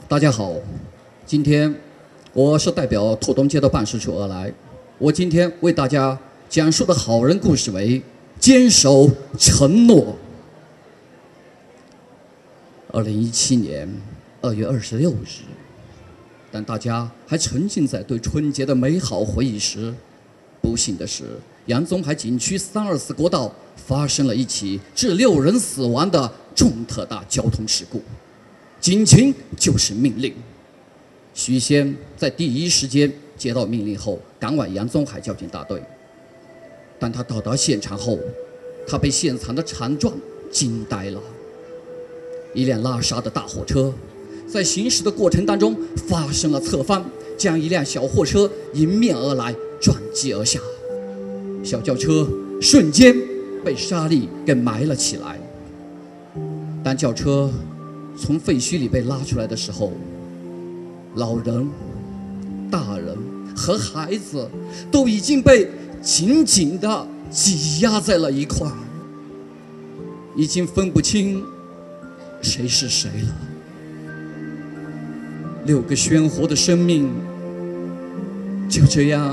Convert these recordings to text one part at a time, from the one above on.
大家好，今天我是代表兔东街的办事处而来。我今天为大家讲述的好人故事为坚守承诺。2017年2月26日，当大家还沉浸在对春节的美好回忆时，不幸的是，杨宗海景区324国道发生了一起致6人死亡的重特大交通事故。警情就是命令。徐先在第一时间接到命令后，赶往杨宗海交警大队。当他到达现场后，他被现场的惨状惊呆了。一辆拉沙的大货车在行驶的过程当中发生了侧翻，将一辆小货车迎面而来撞击而下，小轿车瞬间被沙砾给埋了起来。当轿车从废墟里被拉出来的时候，老人、大人和孩子都已经被紧紧地挤压在了一块，已经分不清谁是谁了。6个鲜活的生命就这样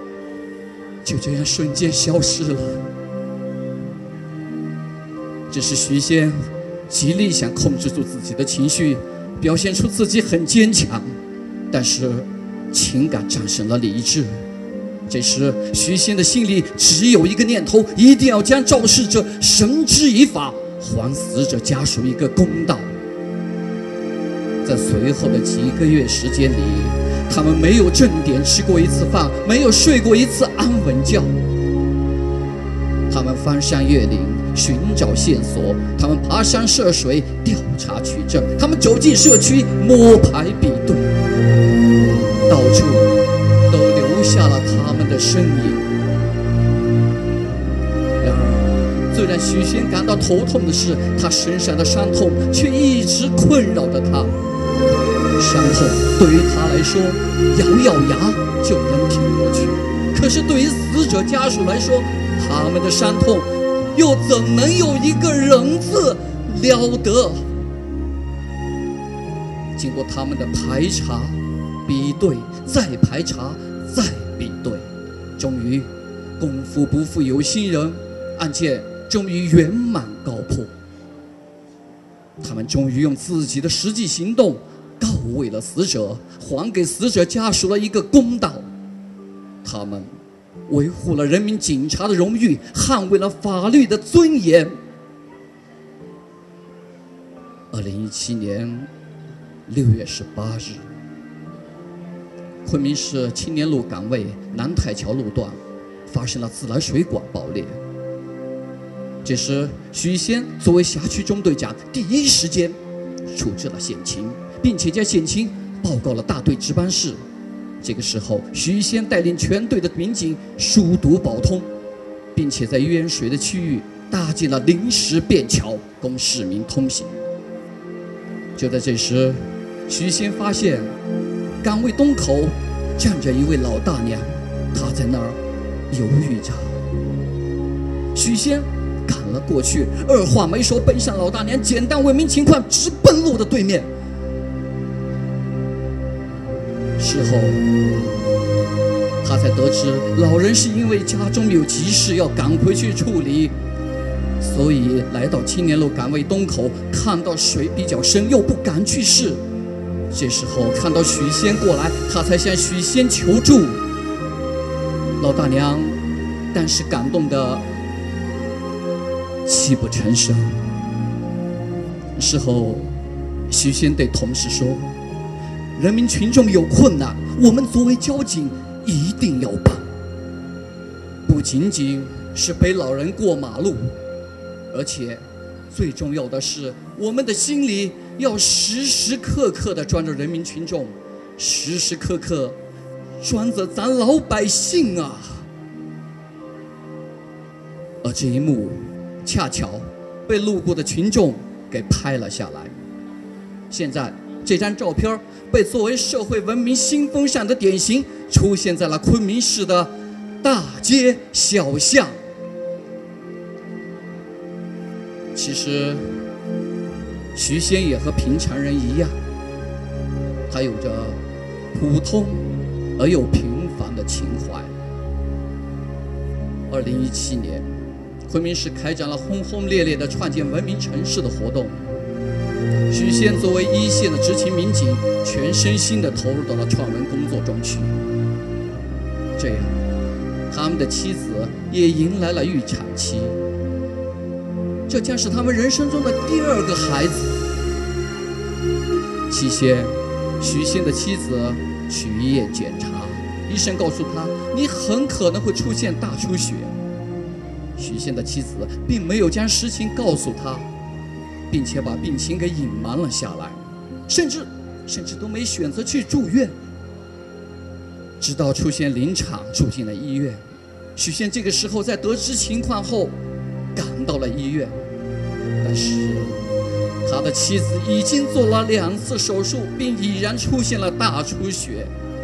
瞬间消失了。这是徐先极力想控制住自己的情绪，表现出自己很坚强，但是情感战胜了理智。这时徐先的心里只有一个念头，一定要将肇事者绳之以法，还死者家属一个公道。在随后的几个月时间里，他们没有正点吃过一次饭，没有睡过一次安稳觉。他们翻山越岭寻找线索，他们爬山涉水调查取证，他们走进社区摸排比对，到处都留下了他们的身影。然而最让徐先感到头痛的是，他身上的伤痛却一直困扰着他。伤痛对于他来说咬牙就能挺过去，可是对于死者家属来说，他们的伤痛又怎能有一个人字了得？经过他们的排查、比对、再排查、再比对，终于功夫不负有心人，案件终于圆满告破。他们终于用自己的实际行动告慰了死者，还给死者家属了一个公道。他们维护了人民警察的荣誉，捍卫了法律的尊严。2017年6月18日，昆明市青年路岗位南太桥路段发生了自来水管爆裂。这时徐先作为辖区中队长，第一时间处置了险情，并且将险情报告了大队值班室。这个时候，徐先带领全队的民警疏堵保通，并且在淹水的区域搭建了临时便桥，供市民通行。就在这时，徐先发现岗位东口站着一位老大娘，她在那儿犹豫着。徐先赶了过去，二话没说，奔向老大娘，简单问明情况，直奔路的对面。事后他才得知，老人是因为家中有急事要赶回去处理，所以来到青年路岗位东口，看到水比较深，又不敢去试。这时候看到许仙过来，他才向许仙求助。老大娘但是感动得泣不成声。事后许仙对同事说，人民群众有困难，我们作为交警一定要帮。不仅仅是陪老人过马路，而且最重要的是，我们的心里要时时刻刻地装着人民群众，时时刻刻装着咱老百姓啊。而这一幕恰巧被路过的群众给拍了下来。现在这张照片被作为社会文明新风尚的典型，出现在了昆明市的大街小巷。其实徐仙也和平常人一样， 他有着普通而又平凡的情怀。2017年，昆明市开展了轰轰烈烈的创建文明城市的活动。许仙作为一线的执勤民警，全身心地投入到了创文工作中去。这样，他们的妻子也迎来了预产期，这将是他们人生中的第2个孩子。期间，许仙的妻子去医院检查，医生告诉他，你很可能会出现大出血。许仙的妻子并没有将实情告诉他，并且把病情给隐瞒了下来，甚至都没选择去住院。直到出现临场住进了医院，许仙这个时候在得知情况后赶到了医院，但是他的妻子已经做了2次手术，并已然出现了大出血。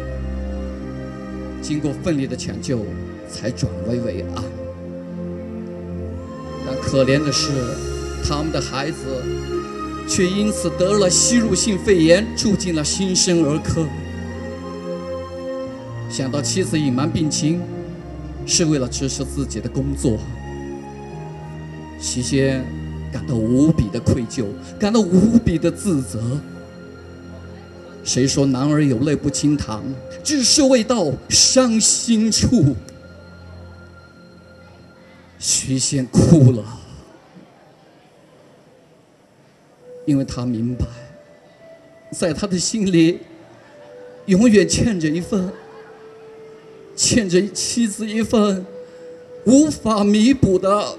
经过奋力的抢救，才转危为安。但可怜的是，他们的孩子却因此得了吸入性肺炎，住进了新生儿科。想到妻子隐瞒病情是为了支持自己的工作，许仙感到无比的愧疚，感到无比的自责。谁说男儿有泪不轻弹，只是未到伤心处。许仙哭了，因为他明白，在他的心里永远欠着妻子一份无法弥补的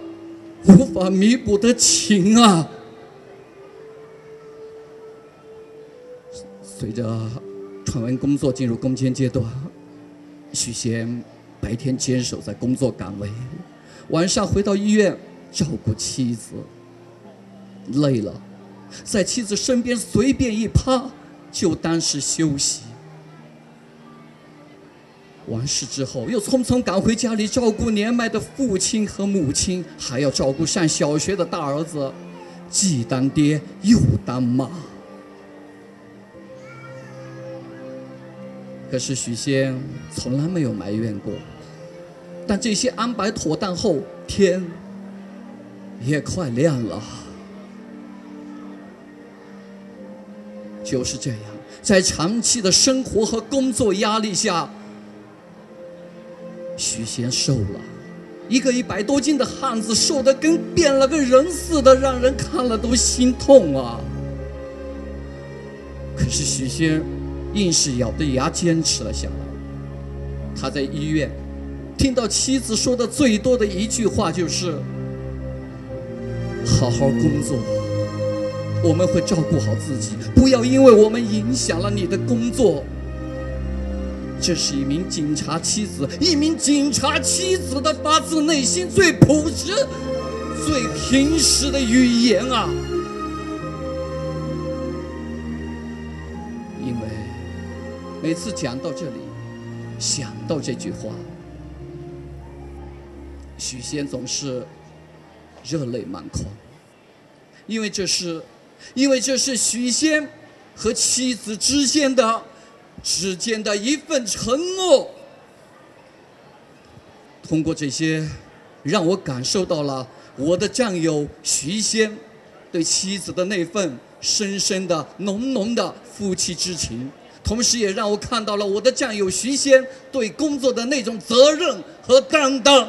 情啊。随着传闻工作进入攻坚阶段，许仙白天坚守在工作岗位，晚上回到医院照顾妻子。累了，在妻子身边随便一趴，就当是休息。完事之后，又匆匆赶回家里照顾年迈的父亲和母亲，还要照顾上小学的大儿子，既当爹又当妈。可是许仙从来没有埋怨过。但这些安排妥当后，天也快亮了。就是这样，在长期的生活和工作压力下，许仙瘦了，一个100多斤的汉子，瘦得跟变了个人似的，让人看了都心痛啊。可是许仙硬是咬着牙坚持了下来。他在医院听到妻子说的最多的一句话就是：好好工作，我们会照顾好自己，不要因为我们影响了你的工作。这是一名警察妻子的发自内心最朴实最平实的语言啊。因为每次讲到这里，想到这句话，许仙总是热泪满眶，因为这是许仙和妻子之间的一份承诺。通过这些，让我感受到了我的战友许仙对妻子的那份深深的浓浓的夫妻之情，同时也让我看到了我的战友许仙对工作的那种责任和担当。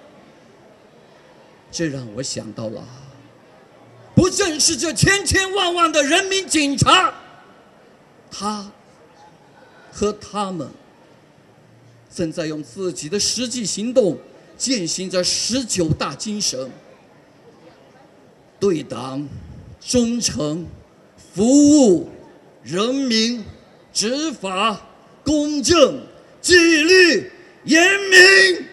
这让我想到了，不正是这千千万万的人民警察，他和他们正在用自己的实际行动践行着19大精神：对党忠诚、服务人民、执法公正、纪律严明。